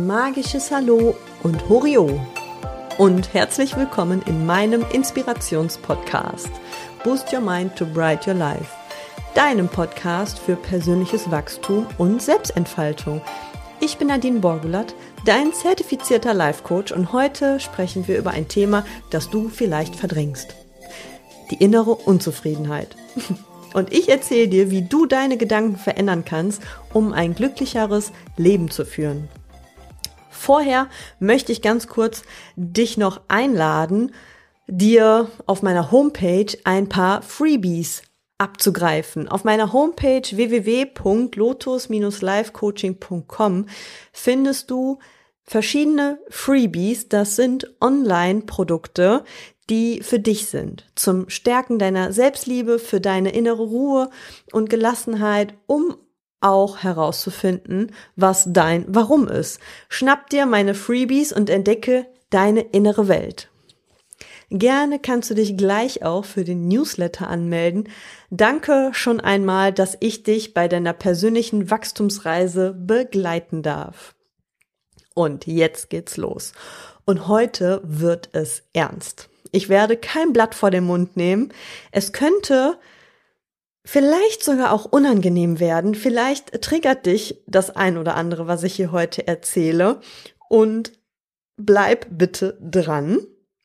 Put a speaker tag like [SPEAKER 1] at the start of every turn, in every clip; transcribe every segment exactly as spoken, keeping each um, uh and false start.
[SPEAKER 1] magisches Hallo und Horio und herzlich willkommen in meinem Inspirationspodcast Boost Your Mind to Bright Your Life, deinem Podcast für persönliches Wachstum und Selbstentfaltung. Ich bin Nadine Borgulat, dein zertifizierter Life-Coach und heute sprechen wir über ein Thema, das du vielleicht verdrängst. Die innere Unzufriedenheit. Und ich erzähle dir, wie du deine Gedanken verändern kannst, um ein glücklicheres Leben zu führen. Vorher möchte ich ganz kurz dich noch einladen, dir auf meiner Homepage ein paar Freebies abzugreifen. Auf meiner Homepage w w w punkt lotus life coaching punkt com findest du verschiedene Freebies. Das sind Online-Produkte, die für dich sind, zum Stärken deiner Selbstliebe, für deine innere Ruhe und Gelassenheit, um auch herauszufinden, was dein Warum ist. Schnapp dir meine Freebies und entdecke deine innere Welt. Gerne kannst du dich gleich auch für den Newsletter anmelden. Danke schon einmal, dass ich dich bei deiner persönlichen Wachstumsreise begleiten darf. Und jetzt geht's los. Und heute wird es ernst. Ich werde kein Blatt vor den Mund nehmen. Es könnte vielleicht sogar auch unangenehm werden. Vielleicht triggert dich das ein oder andere, was ich hier heute erzähle. Und bleib bitte dran,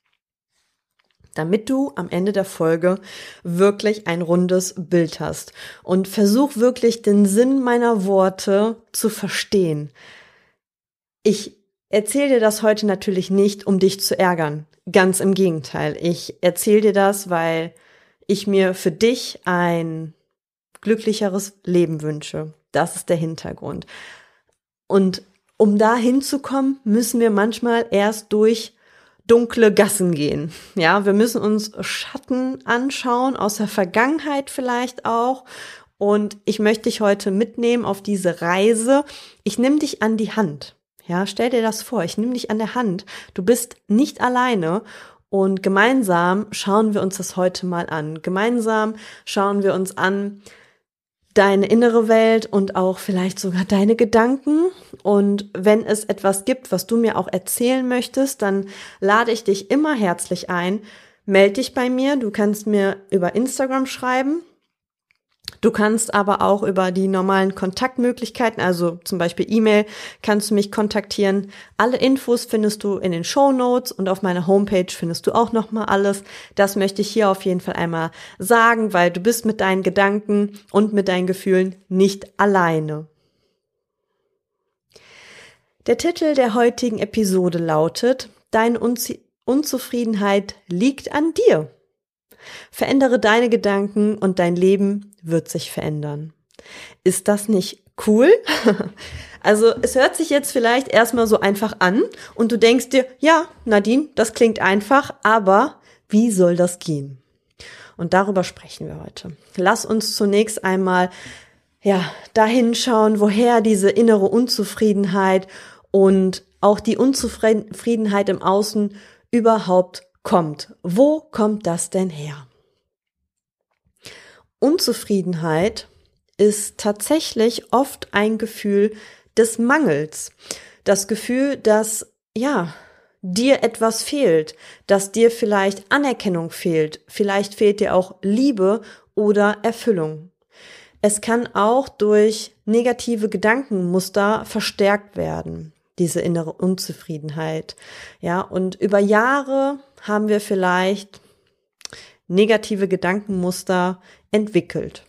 [SPEAKER 1] damit du am Ende der Folge wirklich ein rundes Bild hast. Und versuch wirklich den Sinn meiner Worte zu verstehen. Ich erzähle dir das heute natürlich nicht, um dich zu ärgern. Ganz im Gegenteil. Ich erzähle dir das, weil ich mir für dich ein glücklicheres Leben wünsche. Das ist der Hintergrund. Und um da hinzukommen, müssen wir manchmal erst durch dunkle Gassen gehen. Ja, wir müssen uns Schatten anschauen, aus der Vergangenheit vielleicht auch. Und ich möchte dich heute mitnehmen auf diese Reise. Ich nehme dich an die Hand. Ja, stell dir das vor, ich nehme dich an der Hand, du bist nicht alleine und gemeinsam schauen wir uns das heute mal an. Gemeinsam schauen wir uns an deine innere Welt und auch vielleicht sogar deine Gedanken. Und wenn es etwas gibt, was du mir auch erzählen möchtest, dann lade ich dich immer herzlich ein. Meld dich bei mir, du kannst mir über Instagram schreiben. Du kannst aber auch über die normalen Kontaktmöglichkeiten, also zum Beispiel E-Mail, kannst du mich kontaktieren. Alle Infos findest du in den Shownotes und auf meiner Homepage findest du auch nochmal alles. Das möchte ich hier auf jeden Fall einmal sagen, weil du bist mit deinen Gedanken und mit deinen Gefühlen nicht alleine. Der Titel der heutigen Episode lautet: Deine Unz- Unzufriedenheit liegt an dir. Verändere deine Gedanken und dein Leben wird sich verändern. Ist das nicht cool? Also es hört sich jetzt vielleicht erstmal so einfach an und du denkst dir, ja, Nadine, das klingt einfach, aber wie soll das gehen? Und darüber sprechen wir heute. Lass uns zunächst einmal ja, dahin schauen, woher diese innere Unzufriedenheit und auch die Unzufriedenheit im Außen überhaupt kommt. Wo kommt das denn her? Unzufriedenheit ist tatsächlich oft ein Gefühl des Mangels. Das Gefühl, dass, ja, dir etwas fehlt, dass dir vielleicht Anerkennung fehlt, vielleicht fehlt dir auch Liebe oder Erfüllung. Es kann auch durch negative Gedankenmuster verstärkt werden, diese innere Unzufriedenheit. Ja, und über Jahre haben wir vielleicht negative Gedankenmuster entwickelt.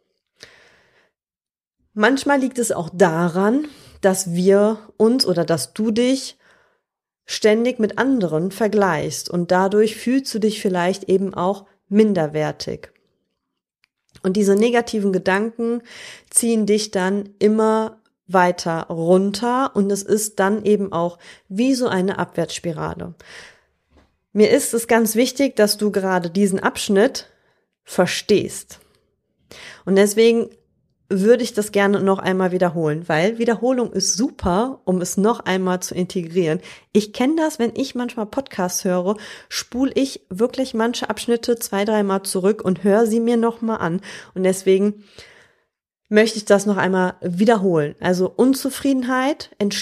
[SPEAKER 1] Manchmal liegt es auch daran, dass wir uns oder dass du dich ständig mit anderen vergleichst und dadurch fühlst du dich vielleicht eben auch minderwertig. Und diese negativen Gedanken ziehen dich dann immer weiter runter und es ist dann eben auch wie so eine Abwärtsspirale. Mir ist es ganz wichtig, dass du gerade diesen Abschnitt verstehst. Und deswegen würde ich das gerne noch einmal wiederholen, weil Wiederholung ist super, um es noch einmal zu integrieren. Ich kenne das, wenn ich manchmal Podcasts höre, spule ich wirklich manche Abschnitte zwei, dreimal zurück und höre sie mir nochmal an. Und deswegen möchte ich das noch einmal wiederholen. Also Unzufriedenheit entsteht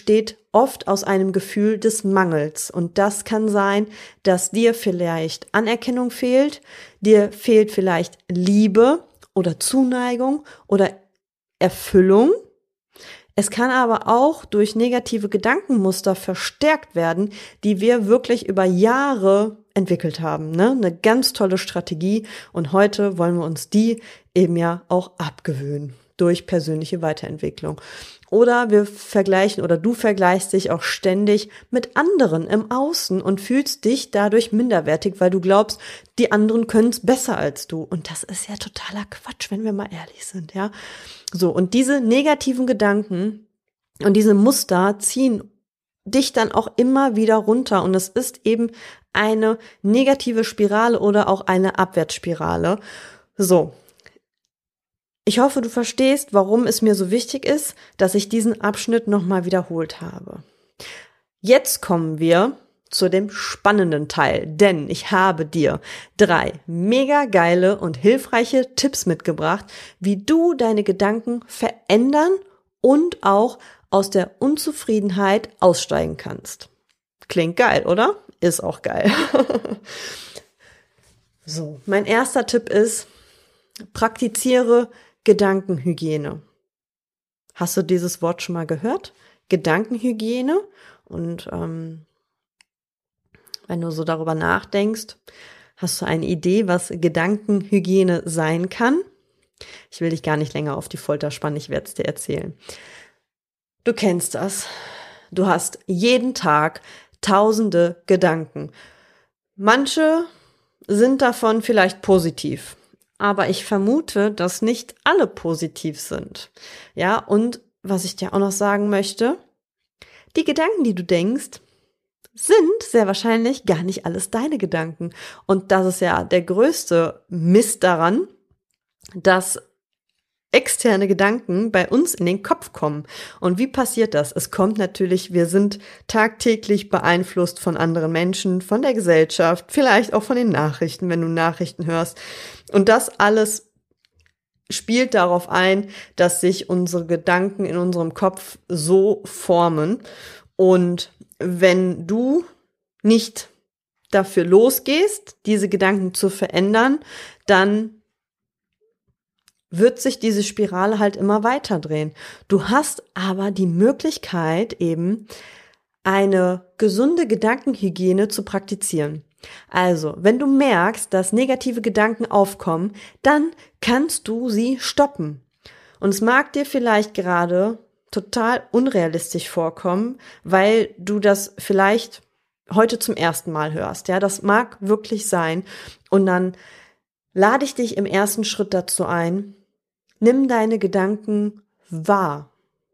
[SPEAKER 1] oft aus einem Gefühl des Mangels. Und das kann sein, dass dir vielleicht Anerkennung fehlt, dir fehlt vielleicht Liebe oder Zuneigung oder Erfüllung. Es kann aber auch durch negative Gedankenmuster verstärkt werden, die wir wirklich über Jahre entwickelt haben. Ne? Eine ganz tolle Strategie und heute wollen wir uns die eben ja auch abgewöhnen durch persönliche Weiterentwicklung. Oder wir vergleichen oder du vergleichst dich auch ständig mit anderen im Außen und fühlst dich dadurch minderwertig, weil du glaubst, die anderen können es besser als du. Und das ist ja totaler Quatsch, wenn wir mal ehrlich sind, ja. So, und diese negativen Gedanken und diese Muster ziehen dich dann auch immer wieder runter. Und es ist eben eine negative Spirale oder auch eine Abwärtsspirale. So. Ich hoffe, du verstehst, warum es mir so wichtig ist, dass ich diesen Abschnitt nochmal wiederholt habe. Jetzt kommen wir zu dem spannenden Teil, denn ich habe dir drei mega geile und hilfreiche Tipps mitgebracht, wie du deine Gedanken verändern und auch aus der Unzufriedenheit aussteigen kannst. Klingt geil, oder? Ist auch geil. So, mein erster Tipp ist, praktiziere Gedankenhygiene. Hast du dieses Wort schon mal gehört? Gedankenhygiene. Und ähm, wenn du so darüber nachdenkst, hast du eine Idee, was Gedankenhygiene sein kann? Ich will dich gar nicht länger auf die Folter spannen, ich werde es dir erzählen. Du kennst das. Du hast jeden Tag tausende Gedanken. Manche sind davon vielleicht positiv. Aber ich vermute, dass nicht alle positiv sind. Ja, und was ich dir auch noch sagen möchte, die Gedanken, die du denkst, sind sehr wahrscheinlich gar nicht alles deine Gedanken. Und das ist ja der größte Mist daran, dass externe Gedanken bei uns in den Kopf kommen. Und wie passiert das? Es kommt natürlich, wir sind tagtäglich beeinflusst von anderen Menschen, von der Gesellschaft, vielleicht auch von den Nachrichten, wenn du Nachrichten hörst. Und das alles spielt darauf ein, dass sich unsere Gedanken in unserem Kopf so formen. Und wenn du nicht dafür losgehst, diese Gedanken zu verändern, dann wird sich diese Spirale halt immer weiter drehen. Du hast aber die Möglichkeit, eben eine gesunde Gedankenhygiene zu praktizieren. Also, wenn du merkst, dass negative Gedanken aufkommen, dann kannst du sie stoppen. Und es mag dir vielleicht gerade total unrealistisch vorkommen, weil du das vielleicht heute zum ersten Mal hörst. Ja, das mag wirklich sein. Und dann lade ich dich im ersten Schritt dazu ein, nimm deine Gedanken wahr.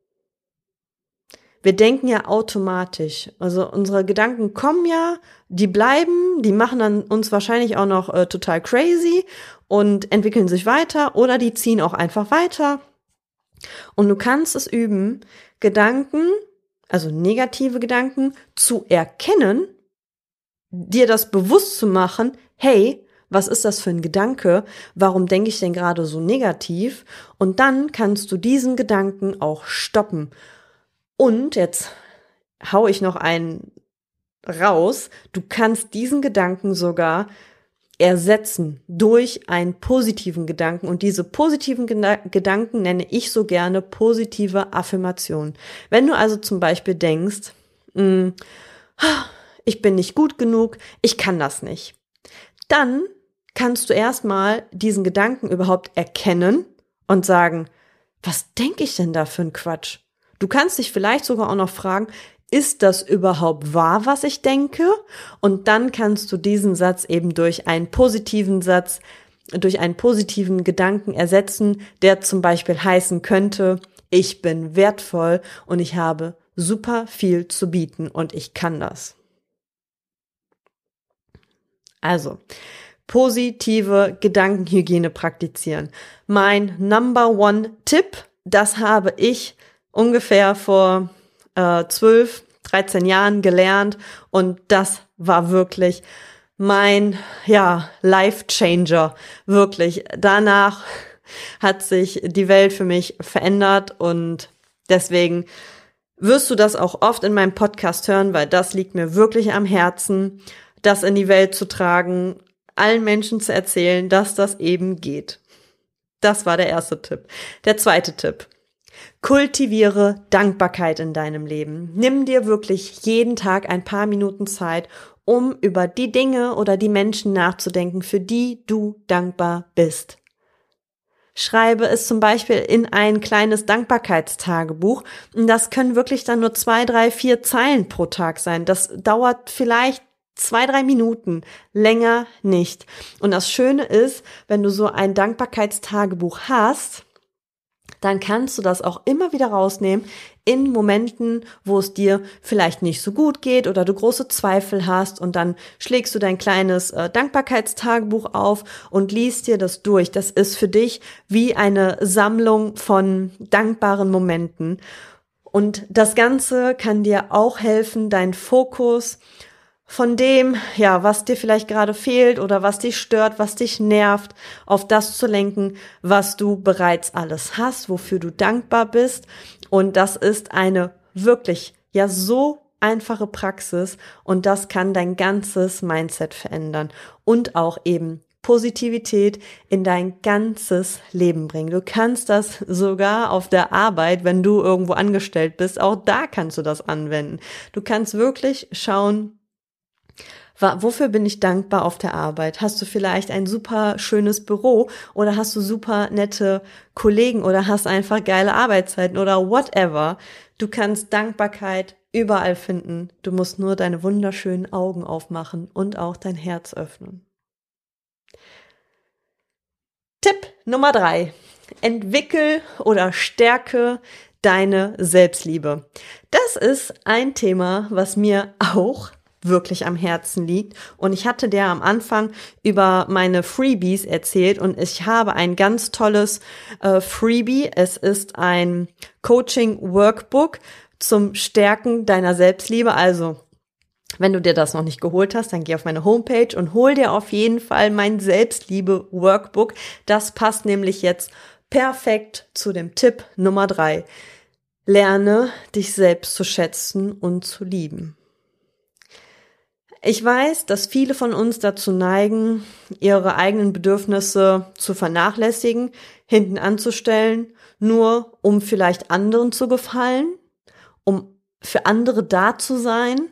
[SPEAKER 1] Wir denken ja automatisch. Also unsere Gedanken kommen ja, die bleiben, die machen dann uns wahrscheinlich auch noch äh, total crazy und entwickeln sich weiter oder die ziehen auch einfach weiter. Und du kannst es üben, Gedanken, also negative Gedanken, zu erkennen, dir das bewusst zu machen, hey, was ist das für ein Gedanke? Warum denke ich denn gerade so negativ? Und dann kannst du diesen Gedanken auch stoppen. Und jetzt hau ich noch einen raus. Du kannst diesen Gedanken sogar ersetzen durch einen positiven Gedanken. Und diese positiven Geda- Gedanken nenne ich so gerne positive Affirmationen. Wenn du also zum Beispiel denkst, mh, ich bin nicht gut genug, ich kann das nicht, dann kannst du erstmal diesen Gedanken überhaupt erkennen und sagen, was denke ich denn da für ein Quatsch? Du kannst dich vielleicht sogar auch noch fragen, ist das überhaupt wahr, was ich denke? Und dann kannst du diesen Satz eben durch einen positiven Satz, durch einen positiven Gedanken ersetzen, der zum Beispiel heißen könnte, ich bin wertvoll und ich habe super viel zu bieten und ich kann das. Also, positive Gedankenhygiene praktizieren. Mein Number One Tipp, das habe ich ungefähr vor äh, zwölf, dreizehn Jahren gelernt und das war wirklich mein, ja, Life Changer. Wirklich. Danach hat sich die Welt für mich verändert und deswegen wirst du das auch oft in meinem Podcast hören, weil das liegt mir wirklich am Herzen, das in die Welt zu tragen, allen Menschen zu erzählen, dass das eben geht. Das war der erste Tipp. Der zweite Tipp. Kultiviere Dankbarkeit in deinem Leben. Nimm dir wirklich jeden Tag ein paar Minuten Zeit, um über die Dinge oder die Menschen nachzudenken, für die du dankbar bist. Schreibe es zum Beispiel in ein kleines Dankbarkeitstagebuch. Und das können wirklich dann nur zwei, drei, vier Zeilen pro Tag sein. Das dauert vielleicht zwei, drei Minuten, länger nicht. Und das Schöne ist, wenn du so ein Dankbarkeitstagebuch hast, dann kannst du das auch immer wieder rausnehmen in Momenten, wo es dir vielleicht nicht so gut geht oder du große Zweifel hast, und dann schlägst du dein kleines äh, Dankbarkeitstagebuch auf und liest dir das durch. Das ist für dich wie eine Sammlung von dankbaren Momenten. Und das Ganze kann dir auch helfen, deinen Fokus von dem, ja, was dir vielleicht gerade fehlt oder was dich stört, was dich nervt, auf das zu lenken, was du bereits alles hast, wofür du dankbar bist. Und das ist eine wirklich, ja, so einfache Praxis, und das kann dein ganzes Mindset verändern und auch eben Positivität in dein ganzes Leben bringen. Du kannst das sogar auf der Arbeit, wenn du irgendwo angestellt bist, auch da kannst du das anwenden. Du kannst wirklich schauen, wofür bin ich dankbar auf der Arbeit? Hast du vielleicht ein super schönes Büro oder hast du super nette Kollegen oder hast einfach geile Arbeitszeiten oder whatever? Du kannst Dankbarkeit überall finden. Du musst nur deine wunderschönen Augen aufmachen und auch dein Herz öffnen. Tipp Nummer drei. Entwickel oder stärke deine Selbstliebe. Das ist ein Thema, was mir auch wirklich am Herzen liegt. Und ich hatte dir am Anfang über meine Freebies erzählt, und ich habe ein ganz tolles äh, Freebie. Es ist ein Coaching-Workbook zum Stärken deiner Selbstliebe. Also, wenn du dir das noch nicht geholt hast, dann geh auf meine Homepage und hol dir auf jeden Fall mein Selbstliebe-Workbook. Das passt nämlich jetzt perfekt zu dem Tipp Nummer drei. Lerne, dich selbst zu schätzen und zu lieben. Ich weiß, dass viele von uns dazu neigen, ihre eigenen Bedürfnisse zu vernachlässigen, hinten anzustellen, nur um vielleicht anderen zu gefallen, um für andere da zu sein.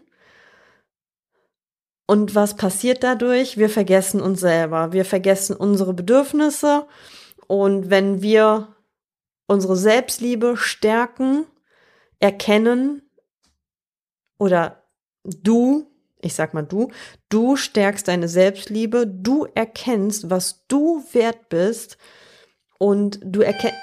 [SPEAKER 1] Und was passiert dadurch? Wir vergessen uns selber, wir vergessen unsere Bedürfnisse, und wenn wir unsere Selbstliebe stärken, erkennen, oder du Ich sag mal du, du stärkst deine Selbstliebe, du erkennst, was du wert bist, und du erkennst...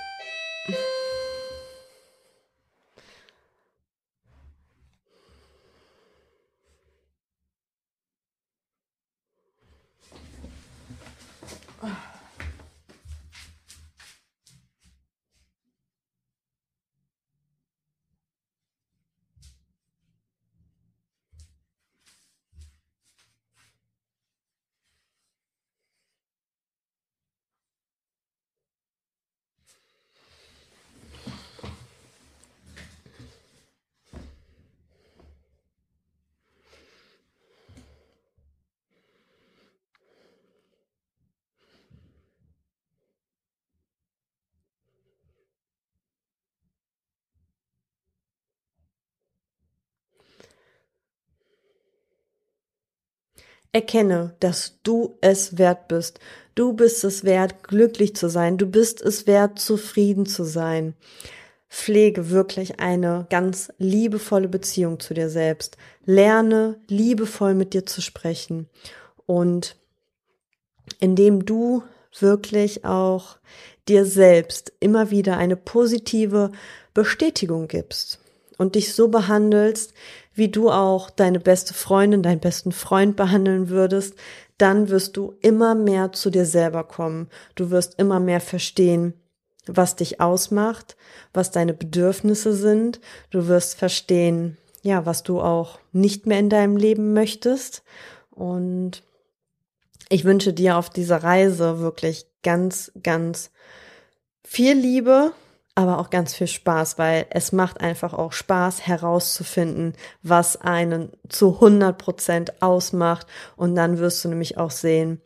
[SPEAKER 1] Erkenne, dass du es wert bist. Du bist es wert, glücklich zu sein. Du bist es wert, zufrieden zu sein. Pflege wirklich eine ganz liebevolle Beziehung zu dir selbst. Lerne, liebevoll mit dir zu sprechen. Und indem du wirklich auch dir selbst immer wieder eine positive Bestätigung gibst und dich so behandelst, wie du auch deine beste Freundin, deinen besten Freund behandeln würdest, dann wirst du immer mehr zu dir selber kommen. Du wirst immer mehr verstehen, was dich ausmacht, was deine Bedürfnisse sind. Du wirst verstehen, ja, was du auch nicht mehr in deinem Leben möchtest. Und ich wünsche dir auf dieser Reise wirklich ganz, ganz viel Liebe, aber auch ganz viel Spaß, weil es macht einfach auch Spaß herauszufinden, was einen zu hundert Prozent ausmacht, und dann wirst du nämlich auch sehen,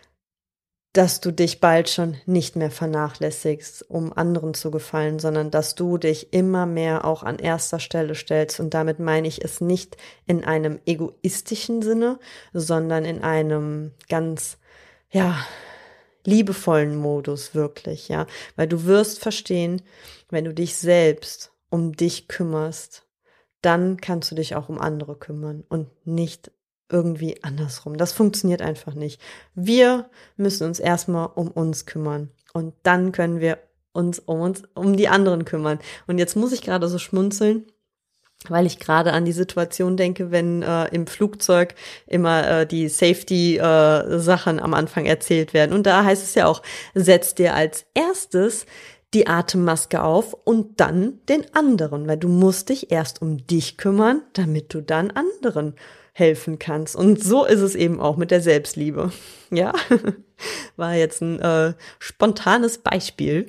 [SPEAKER 1] dass du dich bald schon nicht mehr vernachlässigst, um anderen zu gefallen, sondern dass du dich immer mehr auch an erster Stelle stellst. Und damit meine ich es nicht in einem egoistischen Sinne, sondern in einem ganz, ja, liebevollen Modus wirklich, ja. Weil du wirst verstehen, wenn du dich selbst um dich kümmerst, dann kannst du dich auch um andere kümmern und nicht irgendwie andersrum. Das funktioniert einfach nicht. Wir müssen uns erstmal um uns kümmern und dann können wir uns um uns, um die anderen kümmern. Und jetzt muss ich gerade so schmunzeln, weil ich gerade an die Situation denke, wenn äh, im Flugzeug immer äh, die Safety-Sachen äh, am Anfang erzählt werden. Und da heißt es ja auch, setz dir als erstes die Atemmaske auf und dann den anderen, weil du musst dich erst um dich kümmern, damit du dann anderen helfen kannst. Und so ist es eben auch mit der Selbstliebe. Ja, war jetzt ein äh, spontanes Beispiel.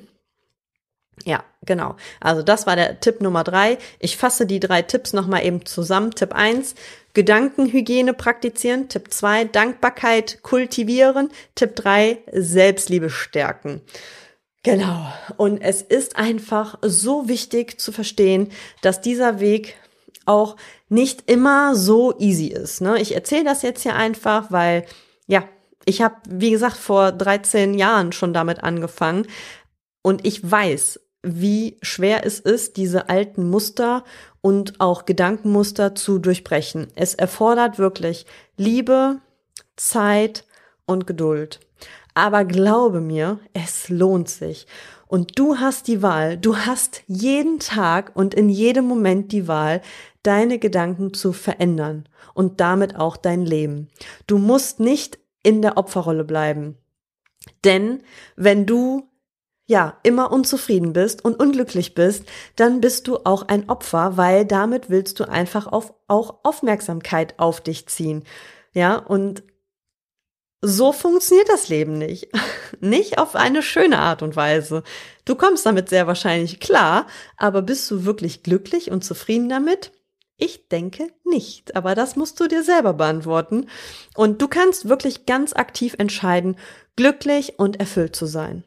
[SPEAKER 1] Ja, genau. Also das war der Tipp Nummer drei. Ich fasse die drei Tipps nochmal eben zusammen. Tipp eins, Gedankenhygiene praktizieren. Tipp zwei, Dankbarkeit kultivieren. Tipp drei, Selbstliebe stärken. Genau. Und es ist einfach so wichtig zu verstehen, dass dieser Weg auch nicht immer so easy ist. Ne? Ich erzähle das jetzt hier einfach, weil, ja, ich habe, wie gesagt, vor dreizehn Jahren schon damit angefangen und ich weiß, wie schwer es ist, diese alten Muster und auch Gedankenmuster zu durchbrechen. Es erfordert wirklich Liebe, Zeit und Geduld. Aber glaube mir, es lohnt sich. Und du hast die Wahl, du hast jeden Tag und in jedem Moment die Wahl, deine Gedanken zu verändern und damit auch dein Leben. Du musst nicht in der Opferrolle bleiben. Denn wenn du ja immer unzufrieden bist und unglücklich bist, dann bist du auch ein Opfer, weil damit willst du einfach auf, auch Aufmerksamkeit auf dich ziehen. Ja, und so funktioniert das Leben nicht. Nicht auf eine schöne Art und Weise. Du kommst damit sehr wahrscheinlich klar, aber bist du wirklich glücklich und zufrieden damit? Ich denke nicht, aber das musst du dir selber beantworten. Und du kannst wirklich ganz aktiv entscheiden, glücklich und erfüllt zu sein.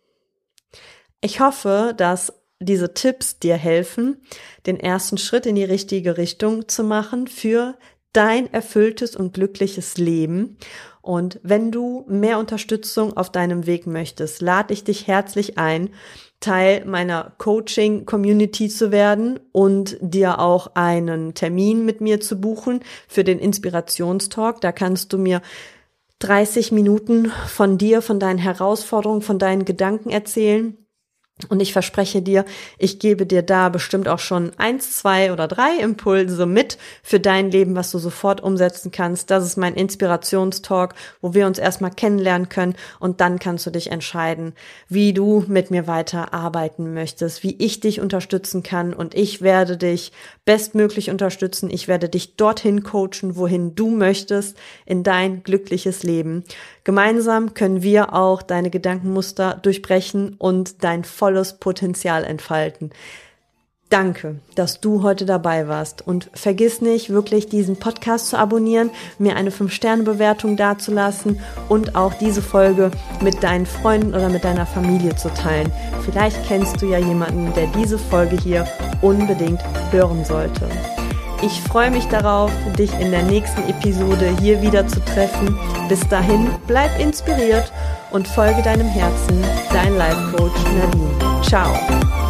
[SPEAKER 1] Ich hoffe, dass diese Tipps dir helfen, den ersten Schritt in die richtige Richtung zu machen für dein erfülltes und glückliches Leben. Und wenn du mehr Unterstützung auf deinem Weg möchtest, lade ich dich herzlich ein, Teil meiner Coaching-Community zu werden und dir auch einen Termin mit mir zu buchen für den Inspirationstalk. Da kannst du mir dreißig Minuten von dir, von deinen Herausforderungen, von deinen Gedanken erzählen. Und ich verspreche dir, ich gebe dir da bestimmt auch schon eins, zwei oder drei Impulse mit für dein Leben, was du sofort umsetzen kannst. Das ist mein Inspirationstalk, wo wir uns erstmal kennenlernen können und dann kannst du dich entscheiden, wie du mit mir weiter arbeiten möchtest, wie ich dich unterstützen kann und ich werde dich bestmöglich unterstützen. Ich werde dich dorthin coachen, wohin du möchtest, in dein glückliches Leben. Gemeinsam können wir auch deine Gedankenmuster durchbrechen und dein volles Potenzial entfalten. Danke, dass du heute dabei warst und vergiss nicht, wirklich diesen Podcast zu abonnieren, mir eine fünf Sterne Bewertung dazulassen und auch diese Folge mit deinen Freunden oder mit deiner Familie zu teilen. Vielleicht kennst du ja jemanden, der diese Folge hier unbedingt hören sollte. Ich freue mich darauf, dich in der nächsten Episode hier wieder zu treffen. Bis dahin, bleib inspiriert und folge deinem Herzen. Dein Life Coach Nadine. Ciao.